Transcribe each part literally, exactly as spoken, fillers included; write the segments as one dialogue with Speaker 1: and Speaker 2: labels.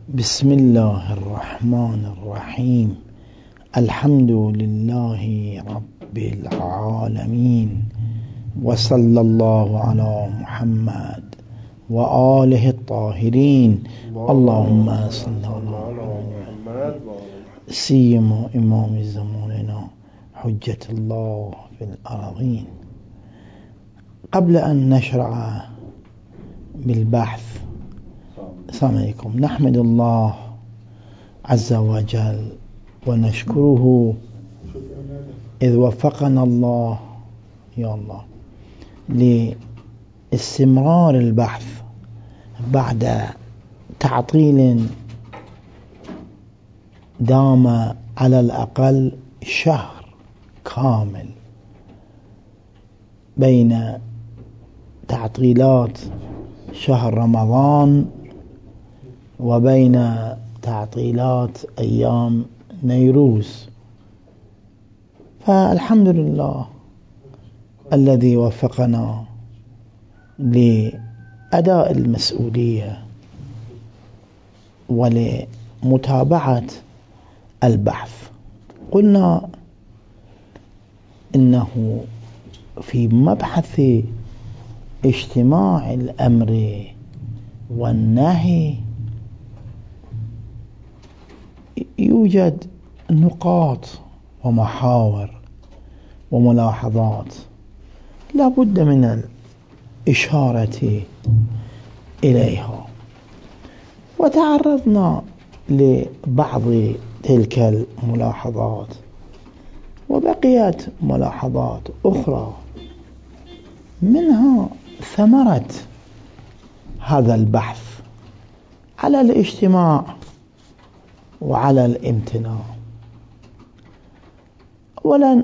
Speaker 1: بسم الله الرحمن الرحيم. الحمد لله رب العالمين، وصلى الله على محمد وآله الطاهرين. اللهم صل على محمد سيما إمام زماننا حجة الله في الأرضين. قبل أن نشرع بالبحث، السلام عليكم، نحمد الله عز وجل ونشكره إذ وفقنا الله يا الله لاستمرار البحث بعد تعطيل دام على الأقل شهر كامل بين تعطيلات شهر رمضان وبين تعطيلات أيام نيروز. فالحمد لله الذي وفقنا لأداء المسؤولية ولمتابعة البحث. قلنا إنه في مبحث اجتماع الأمر والنهي يوجد نقاط ومحاور وملاحظات لا بد من الإشارة إليها، وتعرضنا لبعض تلك الملاحظات، وبقيت ملاحظات أخرى منها ثمرة هذا البحث على الاجتماع وعلى الامتناع. أولا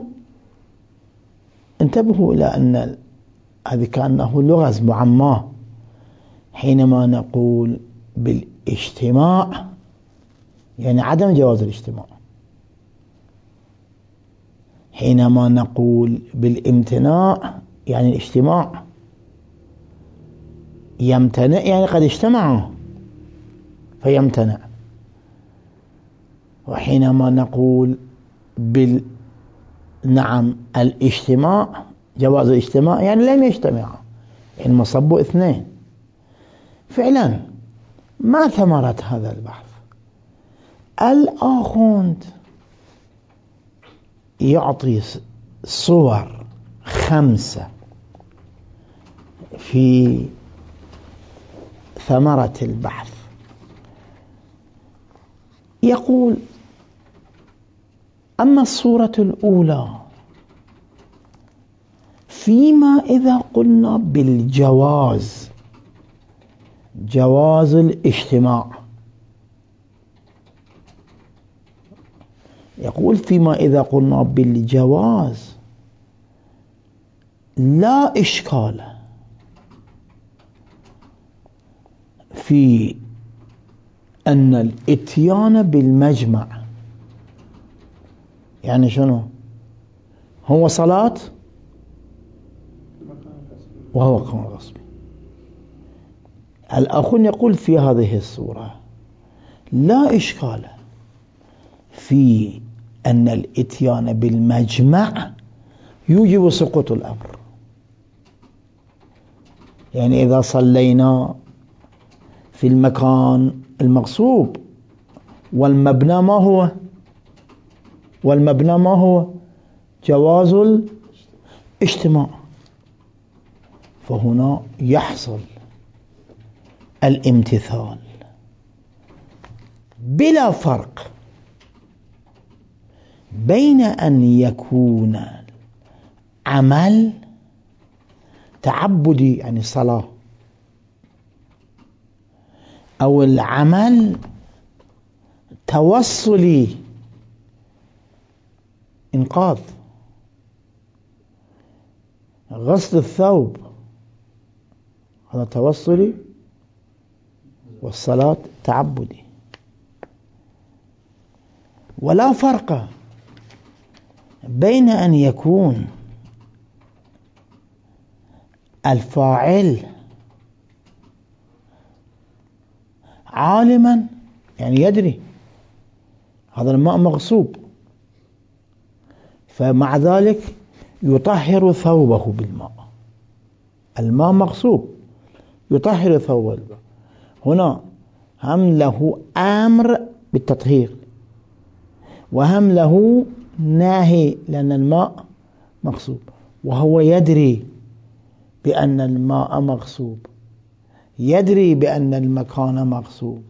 Speaker 1: انتبهوا إلى أن هذه كأنه لغز معماه حينما نقول بالاجتماع يعني عدم جواز الاجتماع، حينما نقول بالامتناع يعني الاجتماع يمتنع يعني قد اجتمعوا فيمتنع، وحينما نقول بال نعم الاجتماع جواز الاجتماع يعني لم يجتمع، يعني مصب اثنين. فعلا ما ثمرة هذا البحث؟ الآخوند يعطي صور خمسة في ثمرة البحث. يقول: أما الصورة الأولى فيما إذا قلنا بالجواز، جواز الاجتماع، يقول فيما إذا قلنا بالجواز لا إشكال في أن الإتيان بالمجمع يعني شنو؟ هو صلاة وهو قول غصبي. الأخون يقول في هذه الصورة لا إشكال في أن الإتيان بالمجمع يوجب سقوط الأمر. يعني إذا صلينا في المكان المغصوب والمبنى ما هو والمبنى ما هو جواز الاجتماع، فهنا يحصل الامتثال بلا فرق بين أن يكون عمل تعبدي يعني صلاة أو العمل توصلي إنقاذ، غسل الثوب هذا توصلي والصلاة تعبدي. ولا فرق بين أن يكون الفاعل عالما يعني يدري هذا الماء مغصوب، فمع ذلك يطهر ثوبه بالماء. الماء مغصوب يطهر ثوبه. هنا هم له أمر بالتطهير وهم له ناهي، لأن الماء مغصوب وهو يدري بأن الماء مغصوب، يدري بأن المكان مغصوب.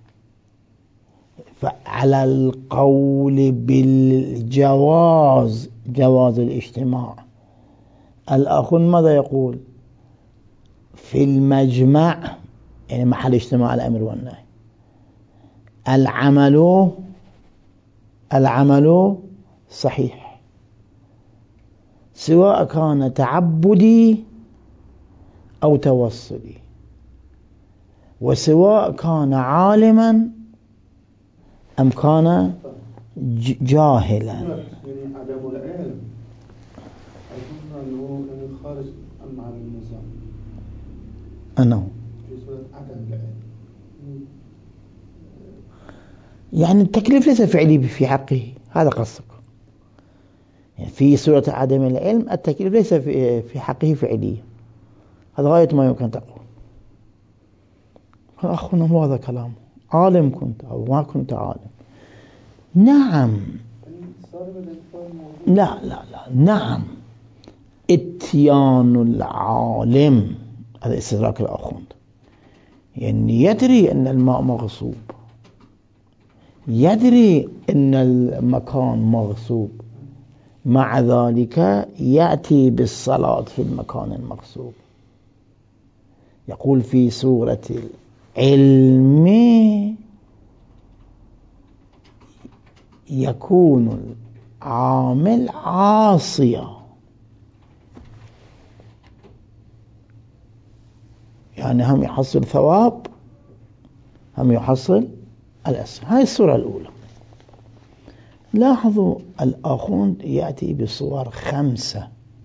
Speaker 1: فعلى القول بالجواز، جواز الاجتماع، الأخون ماذا يقول؟ في المجمع، يعني محل اجتماع الأمر والنهي، العمل العمل صحيح سواء كان تعبدي أو توصلي، وسواء كان عالما أم كان جاهلا.
Speaker 2: يعني عدم العلم أظن أنه خارج عن النظام.
Speaker 1: أنه
Speaker 2: في صورة عدم العلم،
Speaker 1: يعني التكليف ليس فعلي في حقه، هذا قصدك. يعني في صورة عدم العلم التكليف ليس في حقه فعلي، هذا غاية ما يمكن تقول. أخونا مو هذا كلام، عالم كنت أو ما كنت عالم. نعم، لا لا لا نعم، اتيان العالم هذا استدراك الأخوند، يعني يدري أن الماء مغصوب، يدري أن المكان مغصوب، مع ذلك يأتي بالصلاة في المكان المغصوب. يقول في سورة العلم يكون العامل عاصيا، يعني هم يحصل ثواب هم يحصل الأسر. هاي الصورة الأولى. لاحظوا الآخوند يأتي بصور خمسة.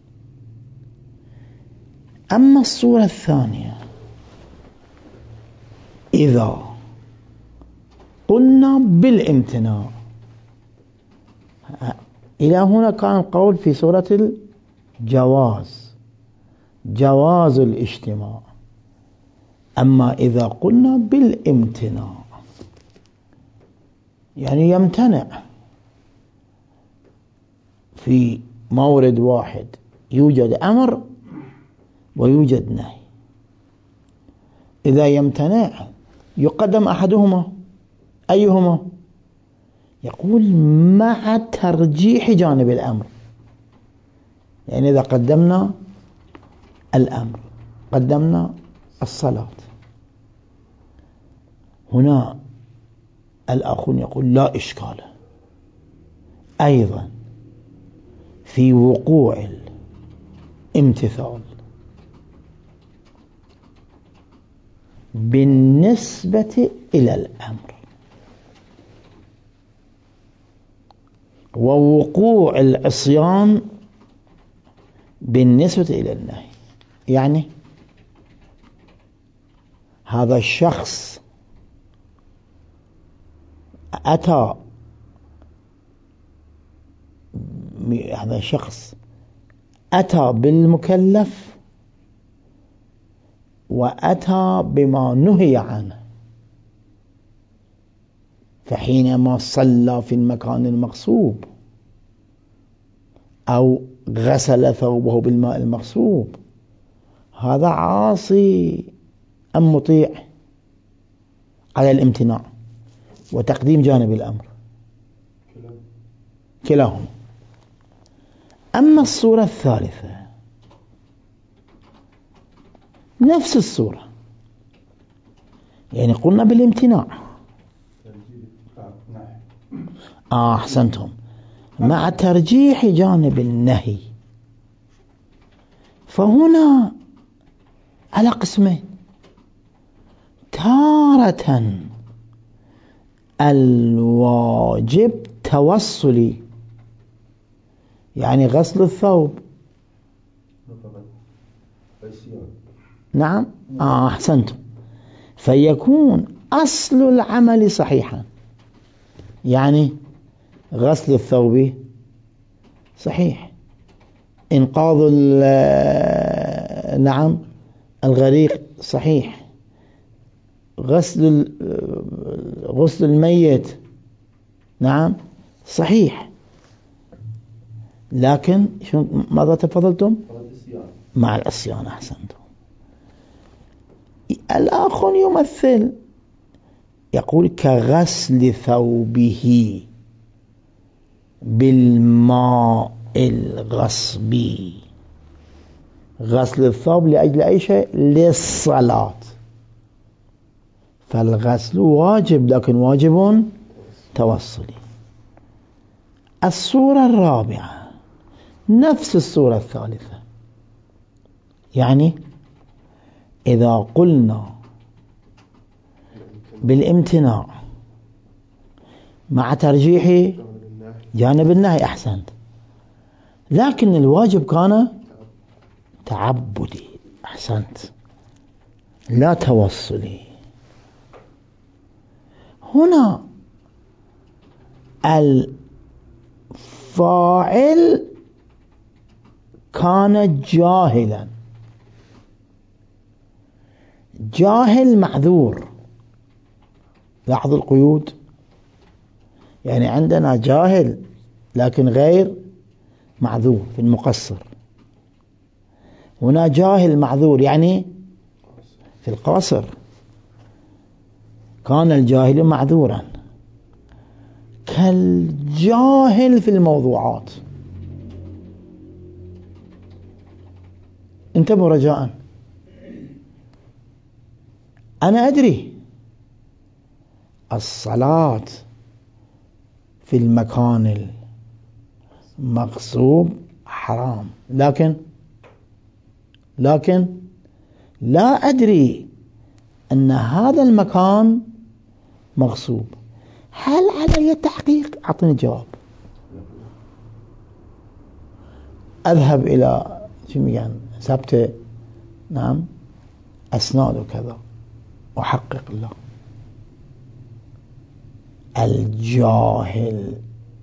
Speaker 1: أما الصورة الثانية، إذا قلنا بالامتناع، إلى هنا كان القول في سورة الجواز، جواز الاجتماع. أما إذا قلنا بالامتناع يعني يمتنع في مورد واحد، يوجد أمر ويوجد نهي. إذا يمتنع يقدم أحدهما، أيهما؟ يقول مع ترجيح جانب الأمر. يعني إذا قدمنا الأمر، قدمنا الصلاة، هنا الآخون يقول لا إشكال أيضا في وقوع الامتثال بالنسبة إلى الأمر، ووقوع العصيان بالنسبة إلى النهي. يعني هذا الشخص أتى هذا الشخص أتى بالمكلف وأتى بما نهي عنه، فحينما صلى في المكان المغصوب أو غسل ثوبه بالماء المغصوب، هذا عاصي أم مطيع؟ على الامتناع وتقديم جانب الأمر، كلاهما. أما الصورة الثالثة نفس الصورة، يعني قلنا بالامتناع، آه أحسنتم، مع ترجيح جانب النهي. فهنا على قسمين، تارة الواجب توصلي، يعني غسل الثوب، نعم آه أحسنتم، فيكون أصل العمل صحيحا، يعني غسل الثوب صحيح، إنقاذ نعم الغريق صحيح، غسل غسل الميت نعم صحيح. لكن شو ماذا تفضلتم؟ مع العصيان. أحسنتم. الآخر يمثل يقول كغسل ثوبه بالماء الغصبي. غسل الثوب لأجل أي شيء؟ للصلاة. فالغسل واجب، لكن واجب توصلي. الصورة الرابعة نفس الصورة الثالثة، يعني إذا قلنا بالامتناع مع ترجيح جانب النهي أحسنت، لكن الواجب كان تعبدي أحسنت لا توصلي. هنا الفاعل كان جاهلا، جاهل معذور. لاحظوا القيود، يعني عندنا جاهل لكن غير معذور في المقصر، هنا جاهل معذور يعني في القاصر. كان الجاهل معذورا كالجاهل في الموضوعات. انتبهوا رجاء، أنا أدري الصلاة في المكان المغصوب حرام، لكن لكن لا أدري أن هذا المكان مغصوب. هل علي التحقيق؟ أعطني جواب. أذهب إلى يعني سبت نعم أسناد وكذا أحقق له. الجاهل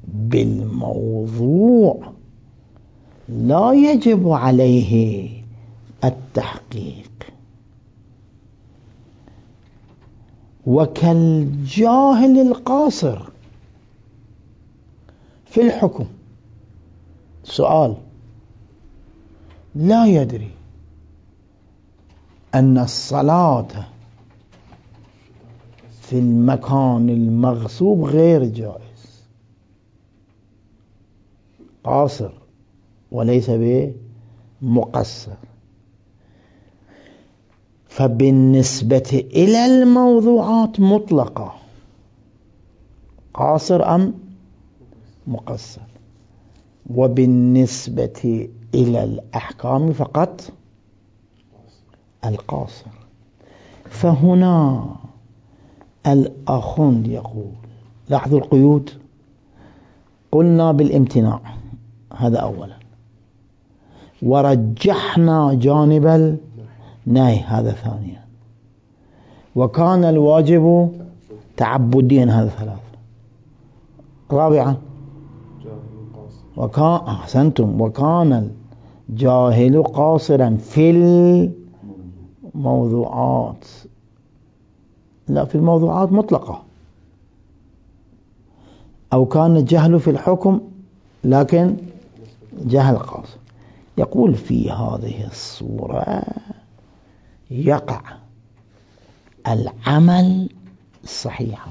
Speaker 1: بالموضوع لا يجب عليه التحقيق، وكالجاهل القاصر في الحكم. سؤال: لا يدري أن الصلاة في المكان المغصوب غير جائز، قاصر وليس بمقصر، فبالنسبة إلى الموضوعات مطلقة قاصر أم مقصر، وبالنسبة إلى الأحكام فقط القاصر. فهنا الأخوند يقول، لاحظوا القيود، قلنا بالامتناع هذا أولا، ورجحنا جانب النهي هذا ثانيا، وكان الواجب تعبديا هذا ثلاثة. رابعا وكان أحسنتم وكان الجاهل قاصرا في الموضوعات. لا، في الموضوعات مطلقة، أو كان الجهل في الحكم لكن جهل قاصر. يقول في هذه الصورة يقع العمل الصحيح،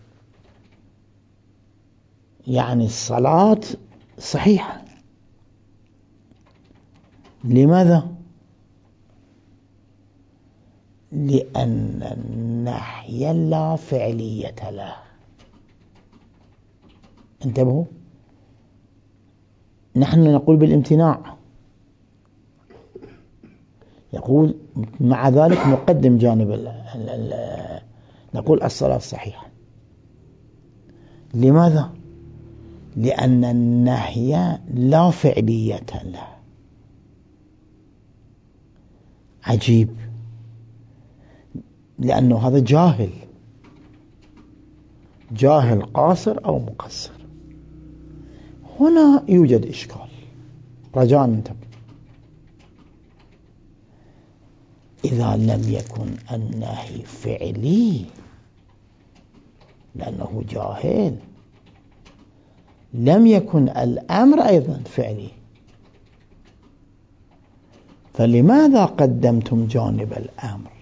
Speaker 1: يعني الصلاة صحيحة. لماذا؟ لأن النهي لا فعلية له. انتبهوا، نحن نقول بالامتناع، يقول مع ذلك نقدم جانب ال ال ال نقول الصلاة صحيحة. لماذا؟ لأن النهي لا فعلية له. عجيب، لأنه هذا جاهل جاهل قاصر أو مقصر. هنا يوجد إشكال، رجاء انتبه. إذا لم يكن النهي فعلي لأنه جاهل، لم يكن الأمر أيضا فعلي، فلماذا قدمتم جانب الأمر؟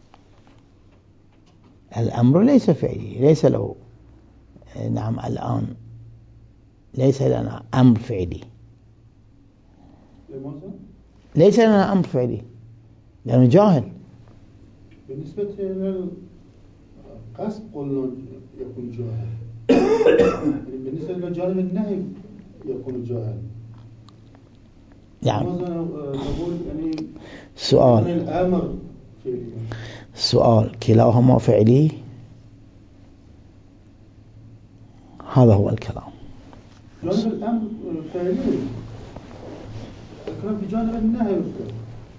Speaker 1: الأمر ليس فعلي، ليس له، نعم الآن ليس لنا أمر فعلي. ليس لنا أمر فعلي لأنه جاهل.
Speaker 2: بالنسبة للقصد قلنا يكون جاهل. بالنسبة لجانب النهي يكون جاهل.
Speaker 1: يعني
Speaker 2: نقول يعني
Speaker 1: سؤال
Speaker 2: الأمر فعلي.
Speaker 1: سؤال كلاهما فعلي؟ هذا هو الكلام.
Speaker 2: جانب الأمر فعلي، الكلام في جانب النهي فعلي.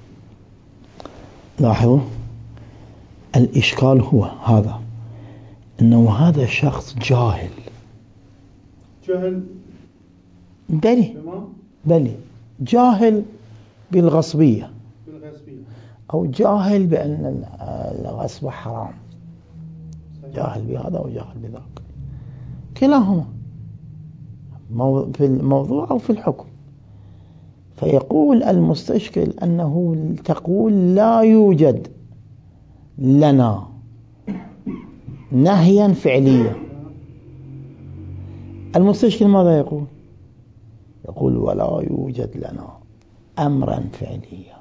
Speaker 1: لاحظوا الإشكال هو هذا، أنه هذا شخص جاهل.
Speaker 2: جاهل
Speaker 1: بلي بلي جاهل بالغصبية،
Speaker 2: بالغصبية،
Speaker 1: أو جاهل بأن الغصب حرام، جاهل بهذا وجاهل بذاك، كلاهما في الموضوع أو في الحكم. فيقول المستشكل أنه تقول لا يوجد لنا نهيا فعليا. المستشكل ماذا يقول؟ يقول ولا يوجد لنا أمرا فعليا،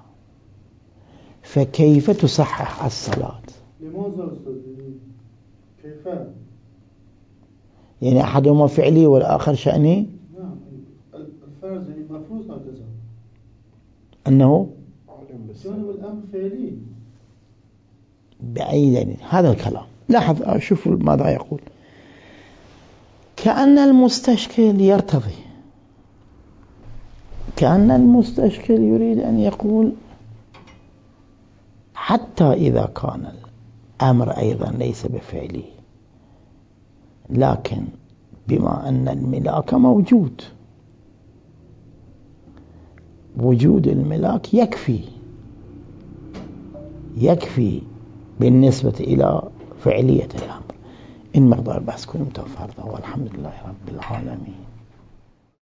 Speaker 1: فكيف تصحح الصلاة؟
Speaker 2: لماذا كيف؟
Speaker 1: يعني أحدهما فعلي والآخر شأني.
Speaker 2: نعم، الفرض يعني مفروض هكذا
Speaker 1: أنه
Speaker 2: جانب الأمر فعلي
Speaker 1: بأي دليل؟ هذا الكلام. لاحظ شوفوا ماذا يقول. كأن المستشكل يرتضي، كأن المستشكل يريد أن يقول حتى إذا كان الأمر أيضا ليس بفعلي، لكن بما أن الملاك موجود، وجود الملاك يكفي يكفي بالنسبة إلى فعلية الأمر. إن مقدار بحث كل متوفر، والحمد لله رب العالمين.